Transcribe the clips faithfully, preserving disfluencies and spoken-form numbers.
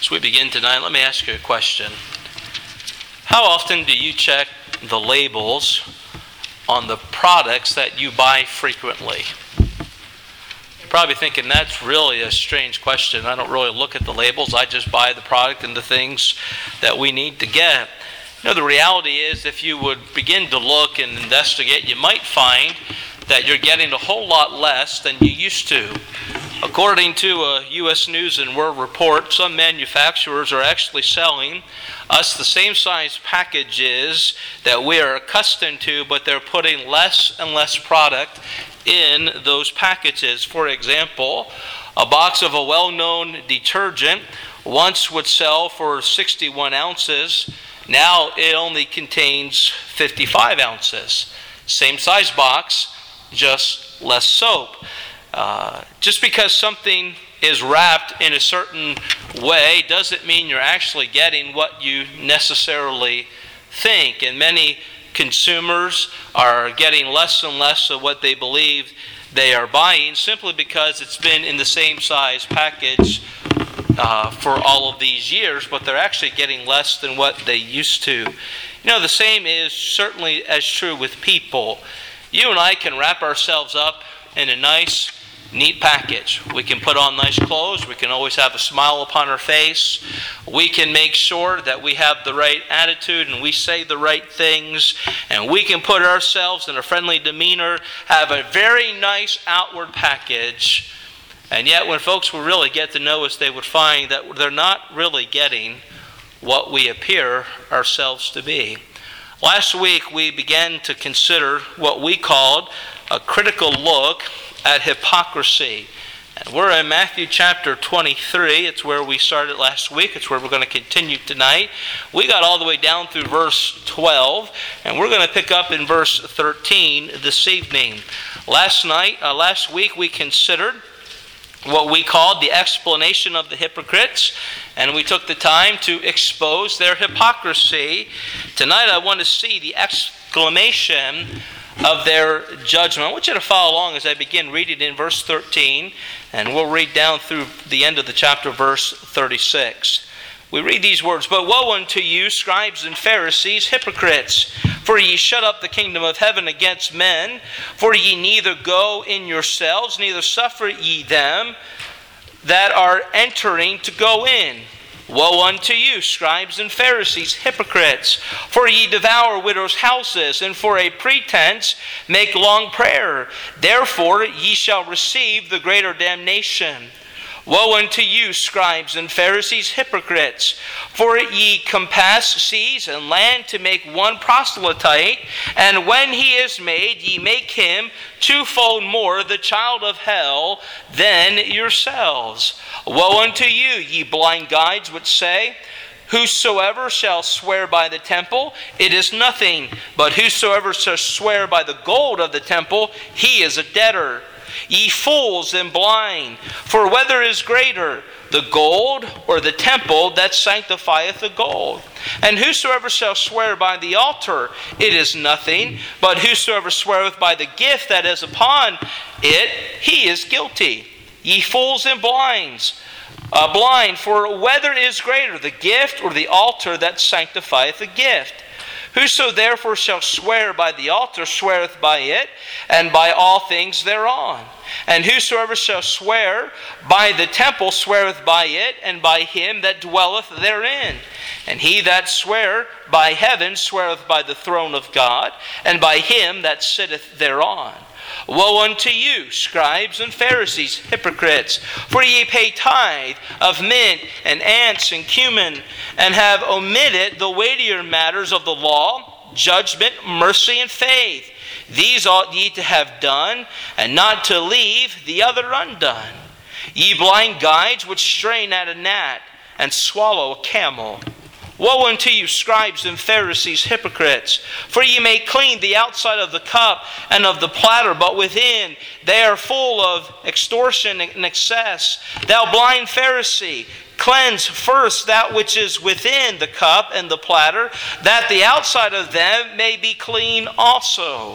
As we begin tonight, let me ask you a question. How often do you check the labels on the products that you buy frequently? You're probably thinking that's really a strange question. I don't really look at the labels. I just buy the product and the things that we need to get. You know, the reality is if you would begin to look and investigate, you might find that you're getting a whole lot less than you used to. According to a U S News and World Report, some manufacturers are actually selling us the same size packages that we are accustomed to, but they're putting less and less product in those packages. For example, a box of a well-known detergent once would sell for sixty-one ounces. Now it only contains fifty-five ounces. Same size box, just less soap. Uh, just because something is wrapped in a certain way doesn't mean you're actually getting what you necessarily think. And many consumers are getting less and less of what they believe they are buying simply because it's been in the same size package uh, for all of these years, but they're actually getting less than what they used to. You know, the same is certainly as true with people. You and I can wrap ourselves up in a nice, neat package. We can put on nice clothes. We can always have a smile upon our face. We can make sure that we have the right attitude and we say the right things. And we can put ourselves in a friendly demeanor, have a very nice outward package. And yet when folks will really get to know us, they would find that they're not really getting what we appear ourselves to be. Last week we began to consider what we called a critical look at hypocrisy. And we're in Matthew chapter twenty-three. It's where we started last week. It's where we're going to continue tonight. We got all the way down through verse twelve, and we're going to pick up in verse thirteen this evening. Last night, uh, last week, we considered what we called the explanation of the hypocrites, and we took the time to expose their hypocrisy. Tonight, I want to see the exclamation of their judgment. I want you to follow along as I begin reading in verse thirteen, and we'll read down through the end of the chapter, verse thirty-six. We read these words, "But woe unto you, scribes and Pharisees, hypocrites! For ye shut up the kingdom of heaven against men. For ye neither go in yourselves, neither suffer ye them that are entering to go in. Woe unto you, scribes and Pharisees, hypocrites! For ye devour widows' houses, and for a pretense make long prayer. Therefore ye shall receive the greater damnation. Woe unto you, scribes and Pharisees, hypocrites! For ye compass seas and land to make one proselyte, and when he is made, ye make him twofold more the child of hell than yourselves. Woe unto you, ye blind guides, which say, Whosoever shall swear by the temple, it is nothing. But whosoever shall swear by the gold of the temple, he is a debtor. Ye fools and blind, for whether is greater, the gold or the temple that sanctifieth the gold? And whosoever shall swear by the altar, it is nothing. But whosoever sweareth by the gift that is upon it, he is guilty. Ye fools and blinds, uh, blind, for whether is greater, the gift or the altar that sanctifieth the gift? Whoso therefore shall swear by the altar sweareth by it, and by all things thereon. And whosoever shall swear by the temple sweareth by it, and by him that dwelleth therein. And he that swear by heaven sweareth by the throne of God, and by him that sitteth thereon. Woe unto you, scribes and Pharisees, hypocrites! For ye pay tithe of mint and ants and cumin, and have omitted the weightier matters of the law, judgment, mercy, and faith. These ought ye to have done, and not to leave the other undone. Ye blind guides, which strain at a gnat, and swallow a camel. Woe unto you, scribes and Pharisees, hypocrites! For ye may clean the outside of the cup and of the platter, but within they are full of extortion and excess. Thou blind Pharisee, cleanse first that which is within the cup and the platter, that the outside of them may be clean also.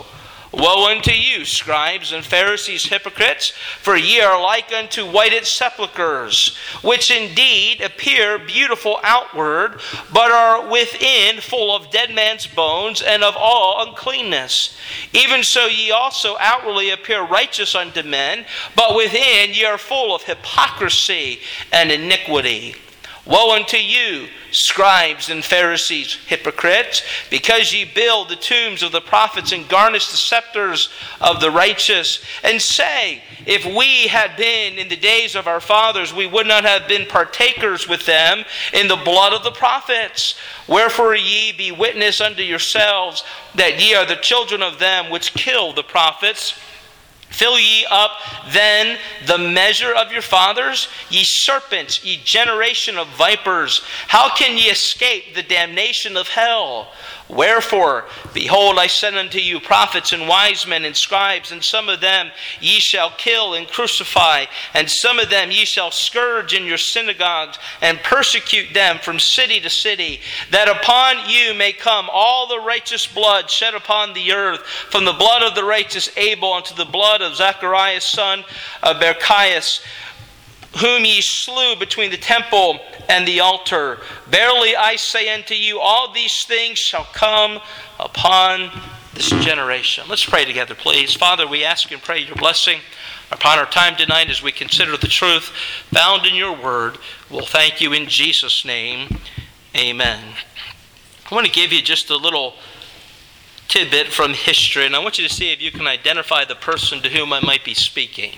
Woe unto you, scribes and Pharisees, hypocrites, for ye are like unto whited sepulchres, which indeed appear beautiful outward, but are within full of dead men's bones and of all uncleanness. Even so ye also outwardly appear righteous unto men, but within ye are full of hypocrisy and iniquity. Woe unto you, scribes and Pharisees, hypocrites, because ye build the tombs of the prophets and garnish the scepters of the righteous, and say, if we had been in the days of our fathers, we would not have been partakers with them in the blood of the prophets. Wherefore ye be witness unto yourselves that ye are the children of them which killed the prophets. Fill ye up then the measure of your fathers, ye serpents, ye generation of vipers. How can ye escape the damnation of hell? Wherefore, behold, I send unto you prophets and wise men and scribes, and some of them ye shall kill and crucify, and some of them ye shall scourge in your synagogues, and persecute them from city to city, that upon you may come all the righteous blood shed upon the earth, from the blood of the righteous Abel unto the blood of Zacharias son of Berechias, whom ye slew between the temple and the altar. Verily I say unto you, all these things shall come upon this generation. Let's pray together, please. Father, we ask and pray your blessing upon our time tonight as we consider the truth found in your word. We'll thank you in Jesus' name. Amen. I want to give you just a little tidbit from history, and I want you to see if you can identify the person to whom I might be speaking.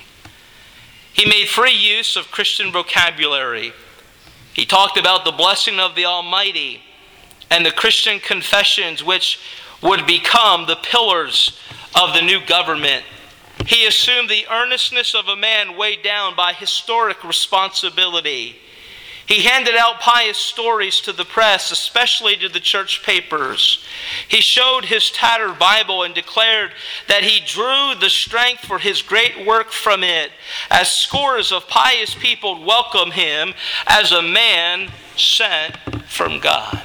He made free use of Christian vocabulary. He talked about the blessing of the Almighty and the Christian confessions which would become the pillars of the new government. He assumed the earnestness of a man weighed down by historic responsibility. He handed out pious stories to the press, especially to the church papers. He showed his tattered Bible and declared that he drew the strength for his great work from it, as scores of pious people welcome him as a man sent from God.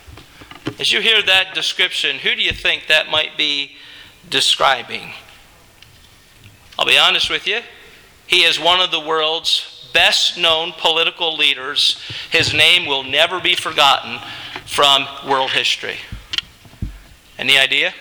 As you hear that description, who do you think that might be describing? I'll be honest with you. He is one of the world's best known political leaders. His name will never be forgotten from world history. Any idea?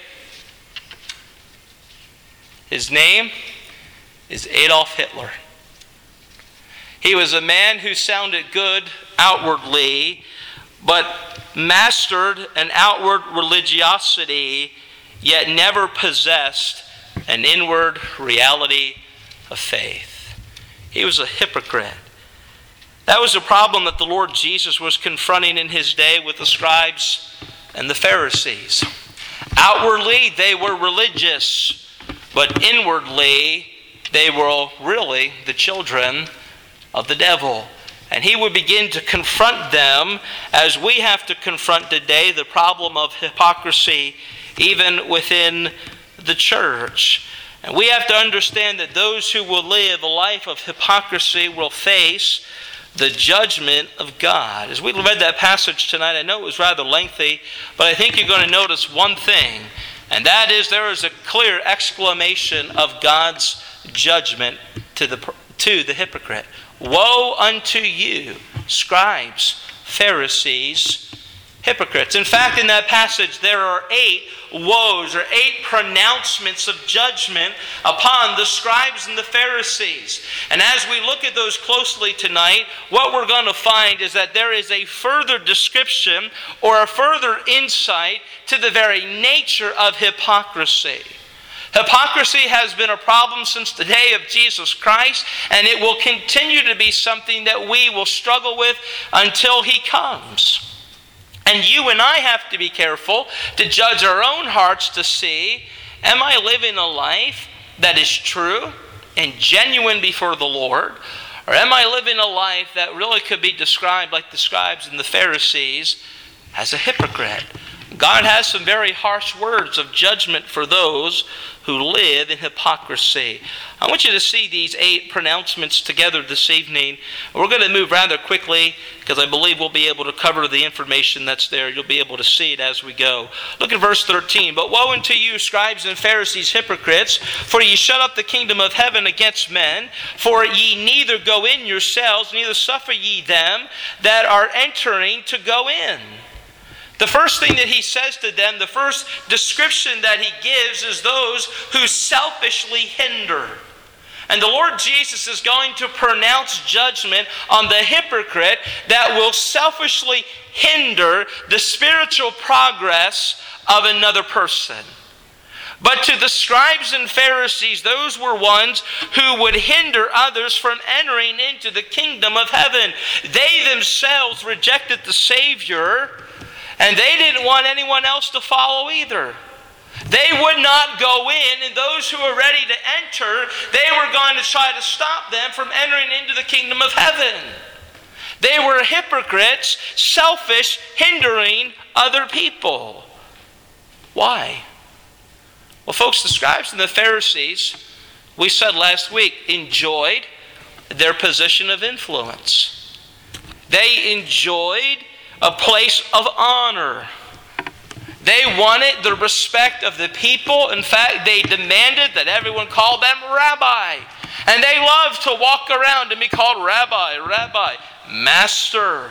His name is Adolf Hitler. He was a man who sounded good outwardly, but mastered an outward religiosity, yet never possessed an inward reality of faith. He was a hypocrite. That was a problem that the Lord Jesus was confronting in his day with the scribes and the Pharisees. Outwardly, they were religious, but inwardly, they were really the children of the devil. And he would begin to confront them as we have to confront today the problem of hypocrisy even within the church. And we have to understand that those who will live a life of hypocrisy will face the judgment of God. As we read that passage tonight, I know it was rather lengthy, but I think you're going to notice one thing, and that is there is a clear exclamation of God's judgment to the, to the hypocrite. Woe unto you, scribes, Pharisees, hypocrites. In fact, in that passage, there are eight woes or eight pronouncements of judgment upon the scribes and the Pharisees. And as we look at those closely tonight, what we're going to find is that there is a further description or a further insight to the very nature of hypocrisy. Hypocrisy has been a problem since the day of Jesus Christ, and it will continue to be something that we will struggle with until He comes. And you and I have to be careful to judge our own hearts to see, am I living a life that is true and genuine before the Lord? Or am I living a life that really could be described like the scribes and the Pharisees as a hypocrite? God has some very harsh words of judgment for those who live in hypocrisy. I want you to see these eight pronouncements together this evening. We're going to move rather quickly because I believe we'll be able to cover the information that's there. You'll be able to see it as we go. Look at verse thirteen. But woe unto you, scribes and Pharisees, hypocrites, for ye shut up the kingdom of heaven against men. For ye neither go in yourselves, neither suffer ye them that are entering to go in. The first thing that he says to them, the first description that he gives is those who selfishly hinder. And the Lord Jesus is going to pronounce judgment on the hypocrite that will selfishly hinder the spiritual progress of another person. But to the scribes and Pharisees, those were ones who would hinder others from entering into the kingdom of heaven. They themselves rejected the Savior, and they didn't want anyone else to follow either. They would not go in, and those who were ready to enter, they were going to try to stop them from entering into the kingdom of heaven. They were hypocrites, selfish, hindering other people. Why? Well, folks, the scribes and the Pharisees, we said last week, enjoyed their position of influence. They enjoyed a place of honor. They wanted the respect of the people. In fact, they demanded that everyone call them rabbi. And they loved to walk around and be called rabbi, rabbi, master.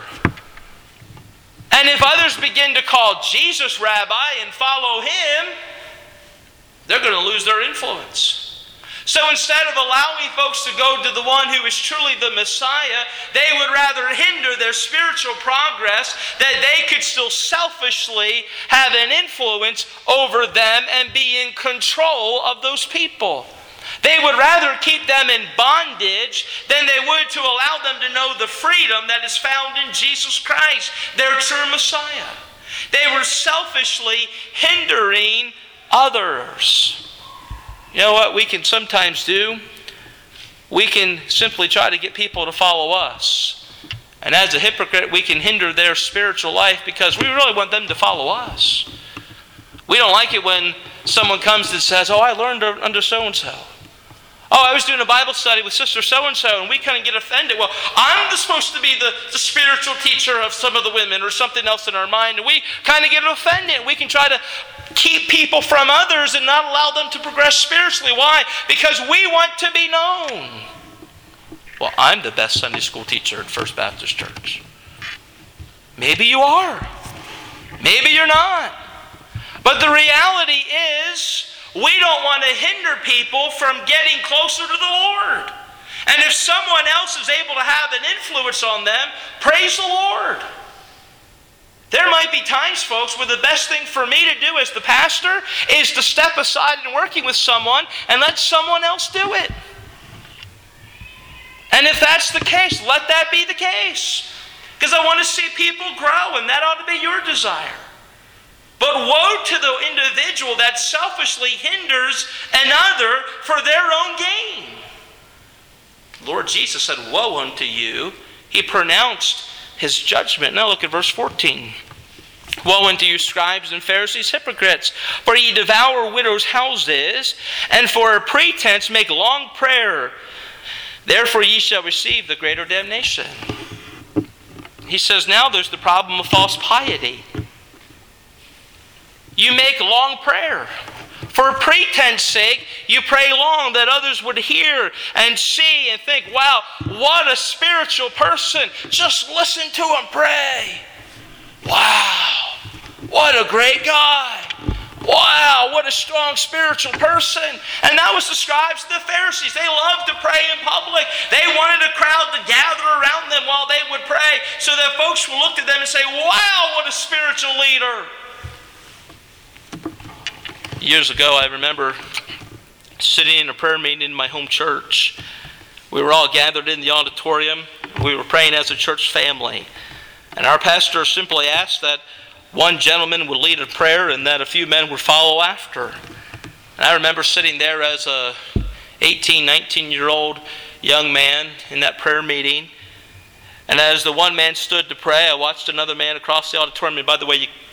And if others begin to call Jesus rabbi and follow him, they're going to lose their influence. So instead of allowing folks to go to the one who is truly the Messiah, they would rather hinder their spiritual progress, that they could still selfishly have an influence over them and be in control of those people. They would rather keep them in bondage than they would to allow them to know the freedom that is found in Jesus Christ, their true Messiah. They were selfishly hindering others. You know what we can sometimes do? We can simply try to get people to follow us. And as a hypocrite, we can hinder their spiritual life because we really want them to follow us. We don't like it when someone comes and says, oh, I learned under so-and-so. Oh, I was doing a Bible study with Sister so-and-so, and we kind of get offended. Well, I'm supposed to be the, the spiritual teacher of some of the women or something else in our mind, and we kind of get offended. We can try to keep people from others and not allow them to progress spiritually. Why? Because we want to be known. Well, I'm the best Sunday school teacher at First Baptist Church. Maybe you are. Maybe you're not. But the reality is, we don't want to hinder people from getting closer to the Lord. And if someone else is able to have an influence on them, praise the Lord. There might be times, folks, where the best thing for me to do as the pastor is to step aside and working with someone and let someone else do it. And if that's the case, let that be the case. Because I want to see people grow, and that ought to be your desire. But woe to the individual that selfishly hinders another for their own gain. Lord Jesus said, woe unto you. He pronounced his judgment. Now look at verse fourteen. Woe unto you, scribes and Pharisees, hypocrites, for ye devour widows' houses, and for a pretense make long prayer. Therefore ye shall receive the greater damnation. He says now there's the problem of false piety. You make long prayer. For pretense sake, you pray long that others would hear and see and think, wow, what a spiritual person. Just listen to him pray. Wow, what a great guy. Wow, what a strong spiritual person. And that was the scribes and the Pharisees. They loved to pray in public. They wanted a crowd to gather around them while they would pray so that folks would look at them and say, wow, what a spiritual leader. Years ago, I remember sitting in a prayer meeting in my home church. We were all gathered in the auditorium. We were praying as a church family. And our pastor simply asked that one gentleman would lead a prayer and that a few men would follow after. And I remember sitting there as a eighteen, nineteen-year-old young man in that prayer meeting. And as the one man stood to pray, I watched another man across the auditorium. And by the way, you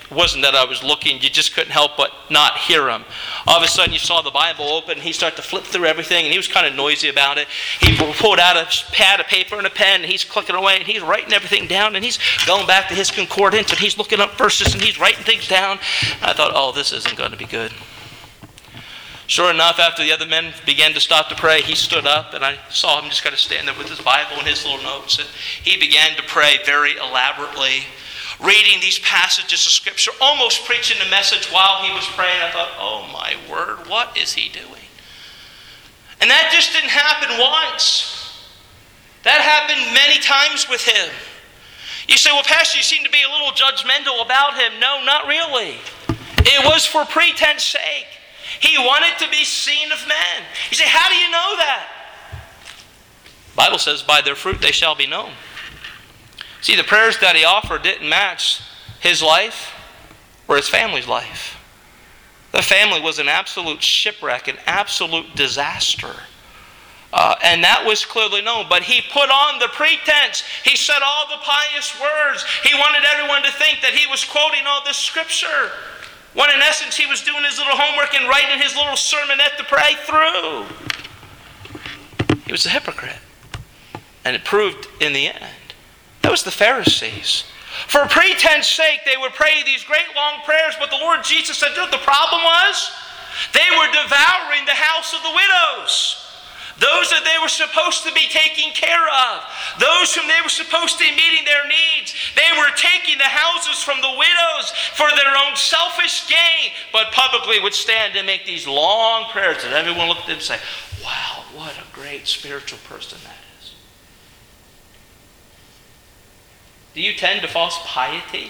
It wasn't that I was looking, you just couldn't help but not hear him. All of a sudden you saw the Bible open, and he started to flip through everything, and he was kind of noisy about it. He pulled out a pad of paper and a pen, and he's clicking away, and he's writing everything down, and he's going back to his concordance, and he's looking up verses, and he's writing things down. I thought, oh, this isn't going to be good. Sure enough, after the other men began to stop to pray, he stood up, and I saw him just kind of stand there with his Bible and his little notes, and he began to pray very elaborately, reading these passages of Scripture, almost preaching the message while he was praying. I thought, oh my word, what is he doing? And that just didn't happen once. That happened many times with him. You say, well, Pastor, you seem to be a little judgmental about him. No, not really. It was for pretense sake. He wanted to be seen of men. You say, how do you know that? The Bible says, by their fruit they shall be known. See, the prayers that he offered didn't match his life or his family's life. The family was an absolute shipwreck, an absolute disaster. Uh, and that was clearly known. But he put on the pretense. He said all the pious words. He wanted everyone to think that he was quoting all this Scripture. When in essence he was doing his little homework and writing his little sermonette to pray through. He was a hypocrite. And it proved in the end. That was the Pharisees. For pretense sake, they would pray these great long prayers, but the Lord Jesus said, you know what the problem was? They were devouring the house of the widows. Those that they were supposed to be taking care of. Those whom they were supposed to be meeting their needs. They were taking the houses from the widows for their own selfish gain, but publicly would stand and make these long prayers that everyone looked at them and say, wow, what a great spiritual person that is. Do you tend to false piety?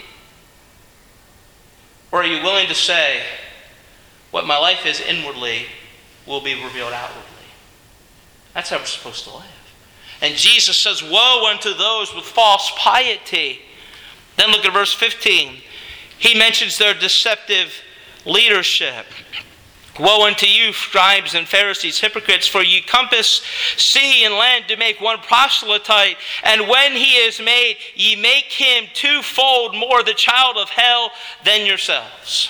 Or are you willing to say, what my life is inwardly will be revealed outwardly? That's how we're supposed to live. And Jesus says, woe unto those with false piety. Then look at verse fifteen. He mentions their deceptive leadership. Woe unto you, scribes and Pharisees, hypocrites, for ye compass sea and land to make one proselyte, and when he is made, ye make him twofold more the child of hell than yourselves.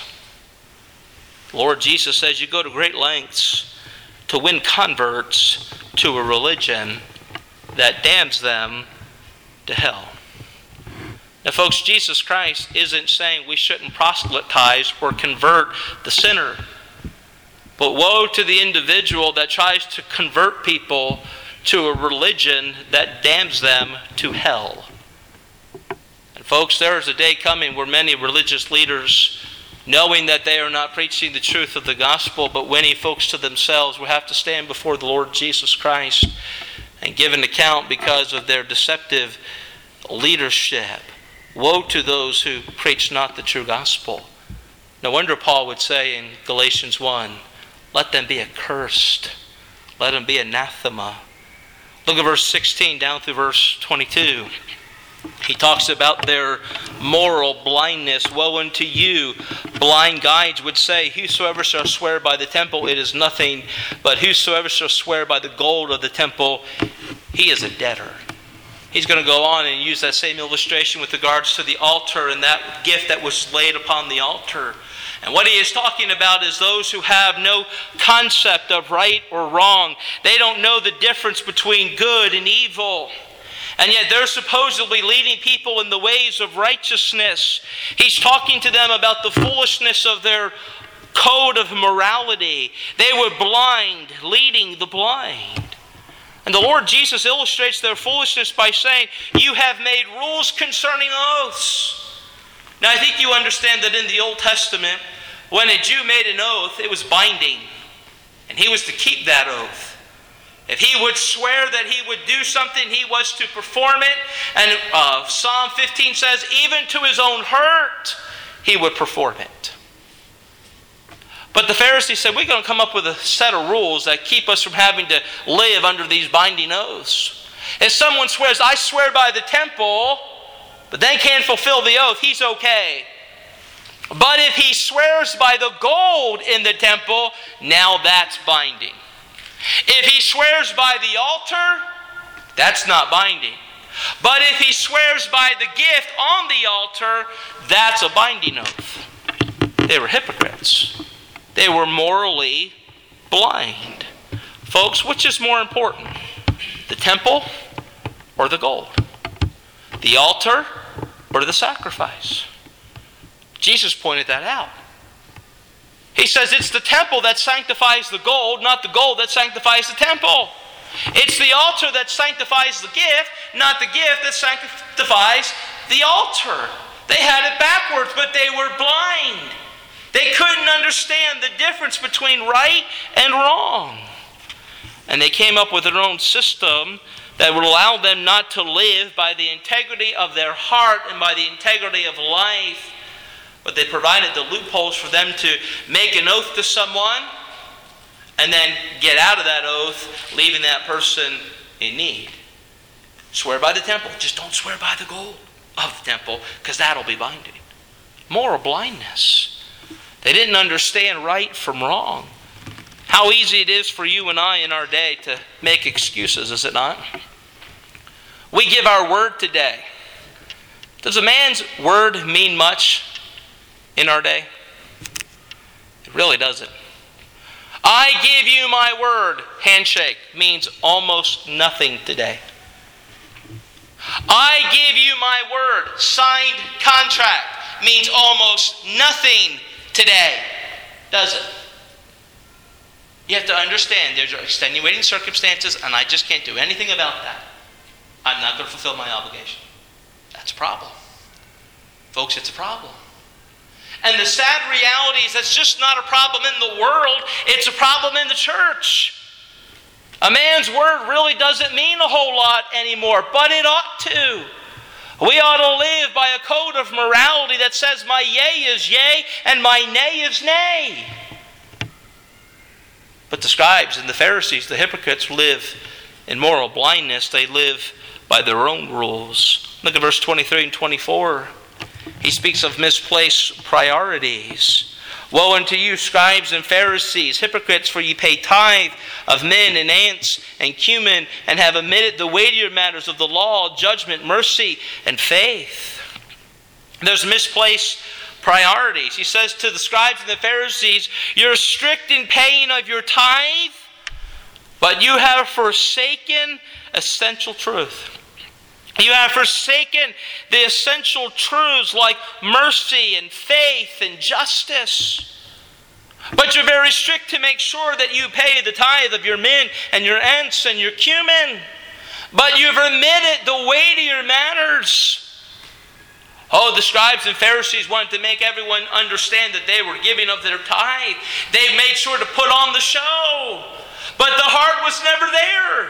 Lord Jesus says you go to great lengths to win converts to a religion that damns them to hell. Now, folks, Jesus Christ isn't saying we shouldn't proselytize or convert the sinner. But woe to the individual that tries to convert people to a religion that damns them to hell. And folks, there is a day coming where many religious leaders, knowing that they are not preaching the truth of the gospel, but winning folks to themselves, will have to stand before the Lord Jesus Christ and give an account because of their deceptive leadership. Woe to those who preach not the true gospel. No wonder Paul would say in Galatians one, let them be accursed. Let them be anathema. Look at verse sixteen down through verse twenty-two. He talks about their moral blindness. Woe unto you, blind guides would say, whosoever shall swear by the temple, it is nothing, but whosoever shall swear by the gold of the temple, he is a debtor. He's going to go on and use that same illustration with regards to the altar and that gift that was laid upon the altar. And what he is talking about is those who have no concept of right or wrong. They don't know the difference between good and evil. And yet they're supposedly leading people in the ways of righteousness. He's talking to them about the foolishness of their code of morality. They were blind, leading the blind. And the Lord Jesus illustrates their foolishness by saying, you have made rules concerning oaths. Now I think you understand that in the Old Testament, when a Jew made an oath, it was binding. And he was to keep that oath. If he would swear that he would do something, he was to perform it. And uh, Psalm fifteen says, even to his own hurt, he would perform it. But the Pharisees said, we're going to come up with a set of rules that keep us from having to live under these binding oaths. If someone swears, I swear by the temple, but they can't fulfill the oath, he's okay. But if he swears by the gold in the temple, now that's binding. If he swears by the altar, that's not binding. But if he swears by the gift on the altar, that's a binding oath. They were hypocrites. They were morally blind. Folks, which is more important? The temple or the gold? The altar or the sacrifice? Jesus pointed that out. He says it's the temple that sanctifies the gold, not the gold that sanctifies the temple. It's the altar that sanctifies the gift, not the gift that sanctifies the altar. They had it backwards, but they were blind. They couldn't understand the difference between right and wrong. And they came up with their own system that would allow them not to live by the integrity of their heart and by the integrity of life, but they provided the loopholes for them to make an oath to someone and then get out of that oath, leaving that person in need. Swear by the temple. Just don't swear by the gold of the temple, because that'll be binding. Moral blindness. They didn't understand right from wrong. How easy it is for you and I in our day to make excuses, is it not? We give our word today. Does a man's word mean much in our day? It really doesn't. I give you my word, handshake, means almost nothing today. I give you my word, signed contract, means almost nothing today, does it? You have to understand there's extenuating circumstances, and I just can't do anything about that. I'm not going to fulfill my obligation. That's a problem. Folks, it's a problem. And the sad reality is that's just not a problem in the world, it's a problem in the church. A man's word really doesn't mean a whole lot anymore, but it ought to. We ought to live by a code of morality that says my yea is yea and my nay is nay. But the scribes and the Pharisees, the hypocrites, live in moral blindness. They live by their own rules. Look at verse twenty-three and twenty-four. He speaks of misplaced priorities. Woe unto you, scribes and Pharisees, hypocrites, for ye pay tithe of mint and ants and cumin, and have omitted the weightier matters of the law, judgment, mercy, and faith. There's misplaced priorities. He says to the scribes and the Pharisees, you're strict in paying of your tithe, but you have forsaken essential truth. You have forsaken the essential truths like mercy and faith and justice. But you're very strict to make sure that you pay the tithe of your mint and your ants and your cumin. But you've omitted the weightier matters. Oh, the scribes and Pharisees wanted to make everyone understand that they were giving of their tithe. They made sure to put on the show. But the heart was never there.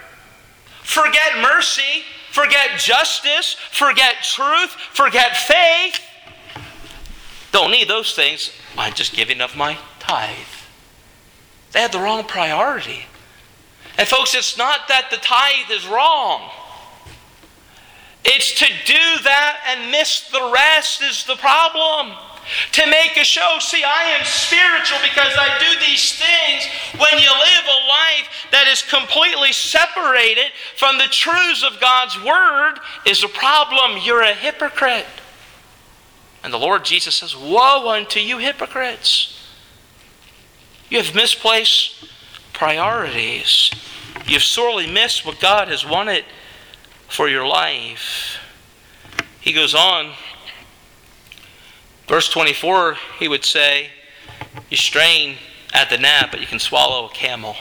Forget mercy. Forget justice, forget truth, forget faith. Don't need those things. I'm just giving of my tithe. They had the wrong priority. And folks, it's not that the tithe is wrong. It's to do that and miss the rest is the problem. To make a show. See, I am spiritual because I do these things. When you live a life that is completely separated from the truths of God's Word is a problem. You're a hypocrite. And the Lord Jesus says, woe unto you hypocrites. You have misplaced priorities. You've sorely missed what God has wanted for your life. He goes on. Verse twenty-four, he would say, you strain at the gnat, but you can swallow a camel.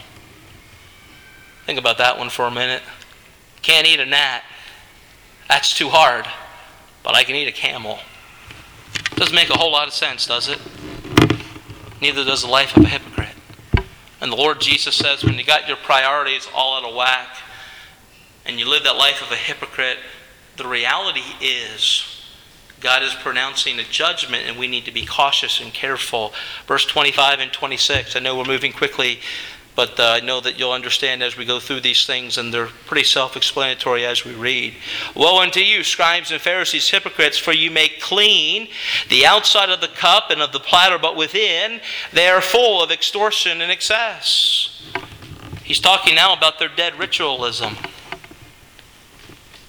Think about that one for a minute. Can't eat a gnat. That's too hard. But I can eat a camel. Doesn't make a whole lot of sense, does it? Neither does the life of a hypocrite. And the Lord Jesus says, when you got your priorities all out of whack, and you live that life of a hypocrite, the reality is God is pronouncing a judgment, and we need to be cautious and careful. Verse twenty-five and twenty-six. I know we're moving quickly, but uh, I know that you'll understand as we go through these things, and they're pretty self-explanatory as we read. Woe unto you, scribes and Pharisees, hypocrites, for you make clean the outside of the cup and of the platter, but within they are full of extortion and excess. He's talking now about their dead ritualism.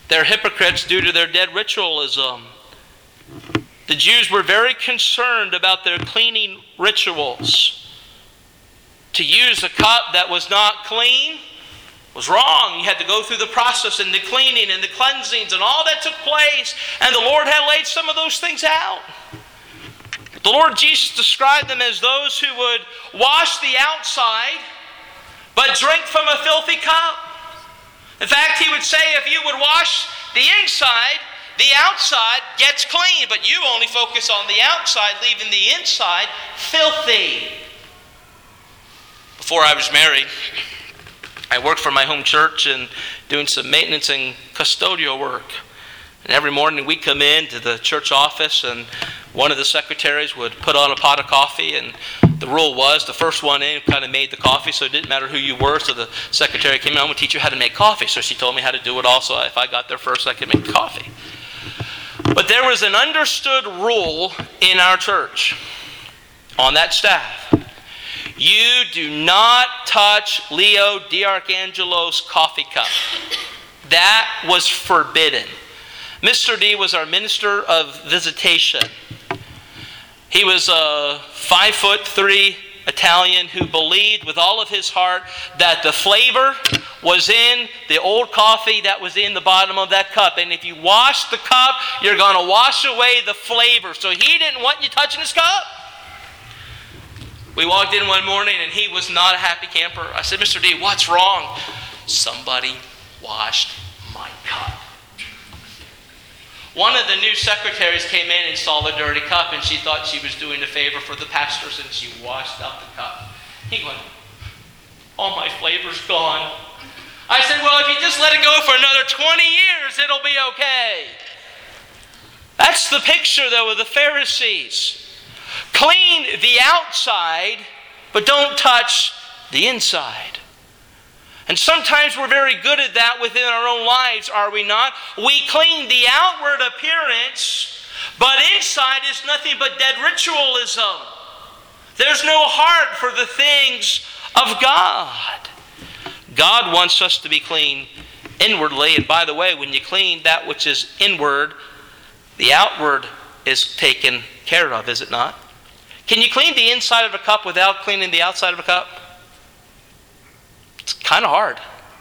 They're hypocrites due to their dead ritualism. The Jews were very concerned about their cleaning rituals. To use a cup that was not clean was wrong. You had to go through the process and the cleaning and the cleansings and all that took place. And the Lord had laid some of those things out. The Lord Jesus described them as those who would wash the outside but drink from a filthy cup. In fact, he would say if you would wash the inside, the outside gets clean, but you only focus on the outside, leaving the inside filthy. Before I was married, I worked for my home church and doing some maintenance and custodial work. And every morning we'd come in to the church office and one of the secretaries would put on a pot of coffee, and the rule was the first one in kind of made the coffee, so it didn't matter who you were. So the secretary came in, I'm going to teach you how to make coffee. So she told me how to do it also. If I got there first, I could make the coffee. But there was an understood rule in our church on that staff. You do not touch Leo D'Arcangelo's coffee cup. That was forbidden. Mister D was our minister of visitation. He was a five foot three Italian who believed with all of his heart that the flavor was in the old coffee that was in the bottom of that cup. And if you wash the cup, you're going to wash away the flavor. So he didn't want you touching his cup. We walked in one morning and he was not a happy camper. I said, Mister D, what's wrong? Somebody washed my cup. One of the new secretaries came in and saw the dirty cup, and she thought she was doing a favor for the pastors, and she washed out the cup. He went, all my flavor's gone. I said, well, if you just let it go for another twenty years, it'll be okay. That's the picture, though, of the Pharisees. Clean the outside, but don't touch the inside. And sometimes we're very good at that within our own lives, are we not? We clean the outward appearance, but inside is nothing but dead ritualism. There's no heart for the things of God. God wants us to be clean inwardly. And by the way, when you clean that which is inward, the outward is taken care of, is it not? Can you clean the inside of a cup without cleaning the outside of a cup? It's kind of hard.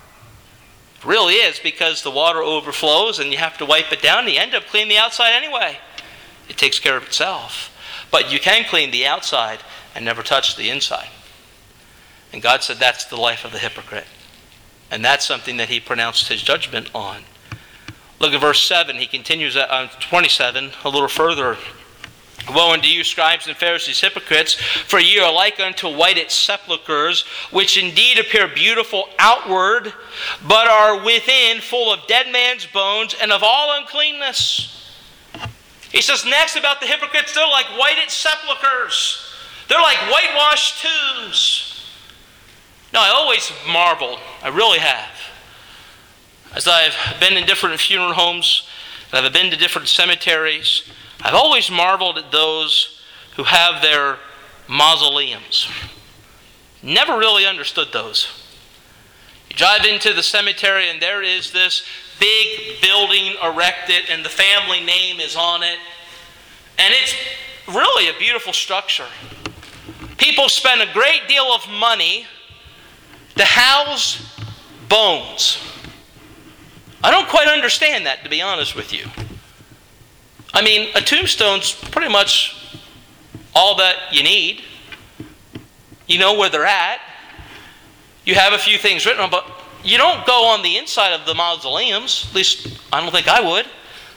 It really is, because the water overflows and you have to wipe it down and you end up cleaning the outside anyway. It takes care of itself. But you can clean the outside and never touch the inside. And God said that's the life of the hypocrite. And that's something that he pronounced his judgment on. Look at verse seven. He continues on twenty-seven a little further. Woe unto you, scribes and Pharisees, hypocrites, for ye are like unto whited sepulchres, which indeed appear beautiful outward, but are within full of dead man's bones and of all uncleanness. He says next about the hypocrites, they're like whited sepulchres. They're like whitewashed tombs. Now, I always marveled, I really have, as I've been in different funeral homes, and I've been to different cemeteries, I've always marveled at those who have their mausoleums. Never really understood those. You drive into the cemetery and there is this big building erected and the family name is on it. And it's really a beautiful structure. People spend a great deal of money to house bones. I don't quite understand that, to be honest with you. I mean, a tombstone's pretty much all that you need. You know where they're at. You have a few things written on, but you don't go on the inside of the mausoleums. At least, I don't think I would.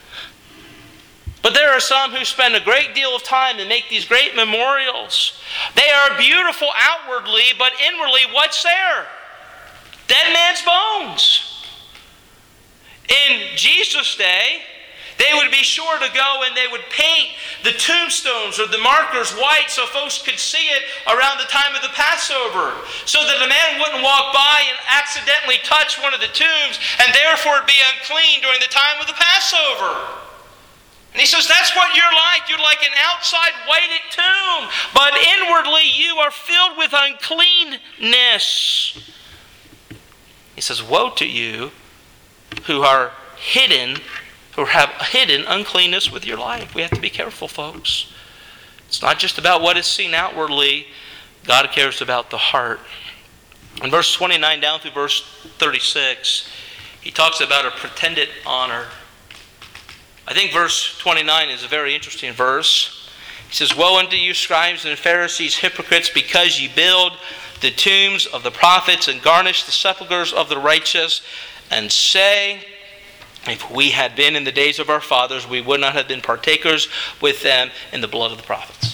But there are some who spend a great deal of time and make these great memorials. They are beautiful outwardly, but inwardly, what's there? Dead man's bones. In Jesus' day, they would be sure to go and they would paint the tombstones or the markers white so folks could see it around the time of the Passover, so that a man wouldn't walk by and accidentally touch one of the tombs and therefore be unclean during the time of the Passover. And he says that's what you're like. You're like an outside whited tomb, but inwardly you are filled with uncleanness. He says, woe to you who are hidden, who have hidden uncleanness with your life. We have to be careful, folks. It's not just about what is seen outwardly. God cares about the heart. In verse twenty-nine down through verse thirty-six, he talks about a pretended honor. I think verse twenty-nine is a very interesting verse. He says, "Woe unto you, scribes and Pharisees, hypocrites, because ye build the tombs of the prophets and garnish the sepulchres of the righteous, and say, if we had been in the days of our fathers, we would not have been partakers with them in the blood of the prophets."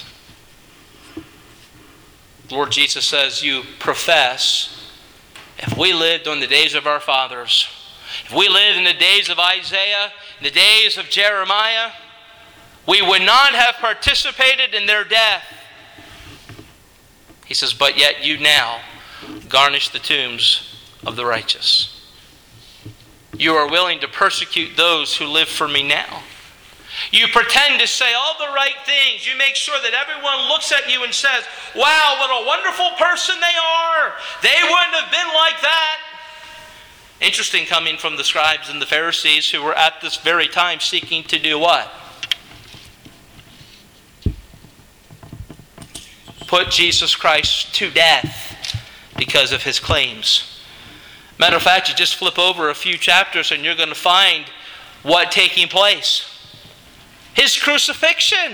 The Lord Jesus says, you profess, if we lived on the days of our fathers, if we lived in the days of Isaiah, in the days of Jeremiah, we would not have participated in their death. He says, but yet you now garnish the tombs of the righteous. You are willing to persecute those who live for me now. You pretend to say all the right things. You make sure that everyone looks at you and says, wow, what a wonderful person they are. They wouldn't have been like that. Interesting, coming from the scribes and the Pharisees who were at this very time seeking to do what? Put Jesus Christ to death because of his claims. Matter of fact, you just flip over a few chapters and you're going to find what taking place. His crucifixion.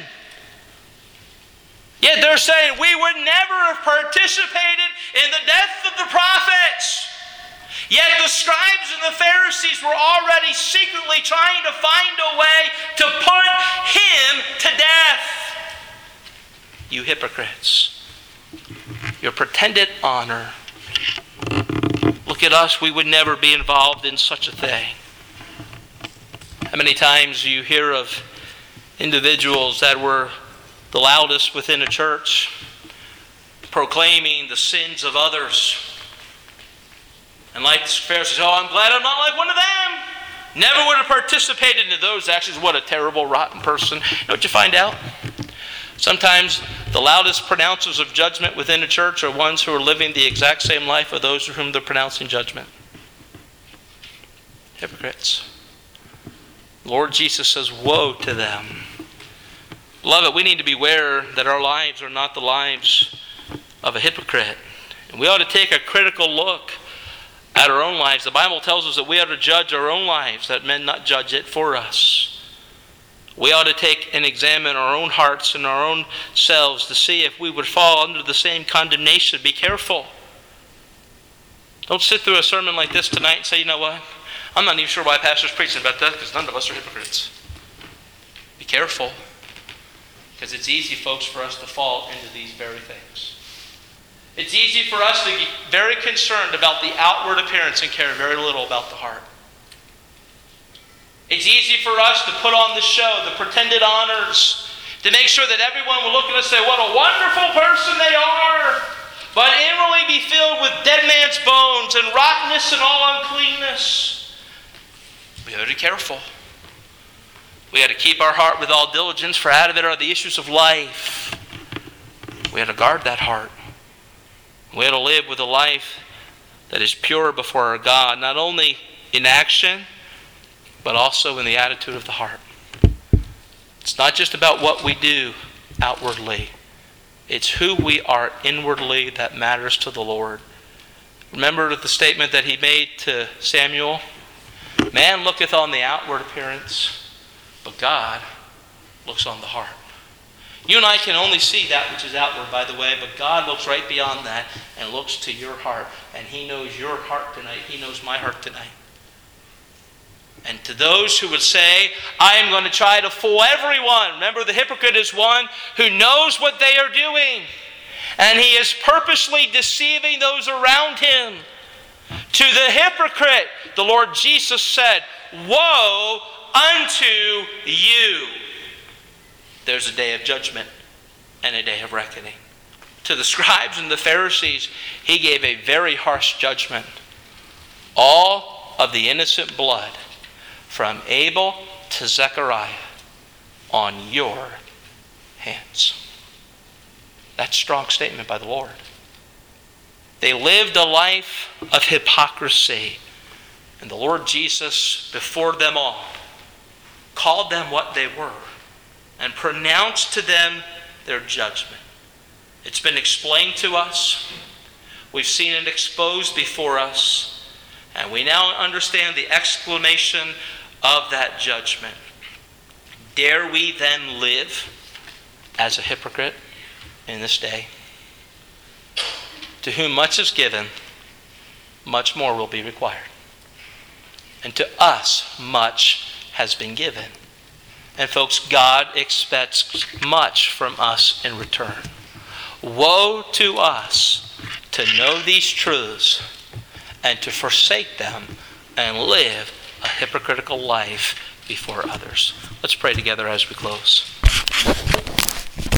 Yet they're saying we would never have participated in the death of the prophets. Yet the scribes and the Pharisees were already secretly trying to find a way to put him to death. You hypocrites. Your pretended honor. Look at us, we would never be involved in such a thing. How many times you hear of individuals that were the loudest within a church, proclaiming the sins of others. And like the Pharisees, oh, I'm glad I'm not like one of them. Never would have participated in those actions. What a terrible, rotten person. You know what you find out? Sometimes the loudest pronouncers of judgment within a church are ones who are living the exact same life of those for whom they're pronouncing judgment. Hypocrites. Lord Jesus says, woe to them. Beloved, we need to beware that our lives are not the lives of a hypocrite. And we ought to take a critical look at our own lives. The Bible tells us that we ought to judge our own lives, that men not judge it for us. We ought to take and examine our own hearts and our own selves to see if we would fall under the same condemnation. Be careful. Don't sit through a sermon like this tonight and say, you know what? I'm not even sure why pastor's preaching about that, because none of us are hypocrites. Be careful. Because it's easy, folks, for us to fall into these very things. It's easy for us to be very concerned about the outward appearance and care very little about the heart. It's easy for us to put on the show, the pretended honors, to make sure that everyone will look at us and say, what a wonderful person they are, but inwardly be filled with dead man's bones and rottenness and all uncleanness. We ought to be careful. We had to keep our heart with all diligence, for out of it are the issues of life. We had to guard that heart. We had to live with a life that is pure before our God, not only in action, but also in the attitude of the heart. It's not just about what we do outwardly. It's who we are inwardly that matters to the Lord. Remember the statement that he made to Samuel? Man looketh on the outward appearance, but God looks on the heart. You and I can only see that which is outward, by the way, but God looks right beyond that and looks to your heart. And he knows your heart tonight. He knows my heart tonight. And to those who would say, I am going to try to fool everyone. Remember, the hypocrite is one who knows what they are doing. And he is purposely deceiving those around him. To the hypocrite, the Lord Jesus said, woe unto you. There's a day of judgment and a day of reckoning. To the scribes and the Pharisees, he gave a very harsh judgment. All of the innocent blood from Abel to Zechariah on your hands. That's a strong statement by the Lord. They lived a life of hypocrisy. And the Lord Jesus, before them all, called them what they were and pronounced to them their judgment. It's been explained to us. We've seen it exposed before us. And we now understand the exclamation of that judgment. Dare we then live as a hypocrite in this day? To whom much is given, much more will be required. And to us, much has been given. And folks, God expects much from us in return. Woe to us to know these truths and to forsake them and live a hypocritical life before others. Let's pray together as we close.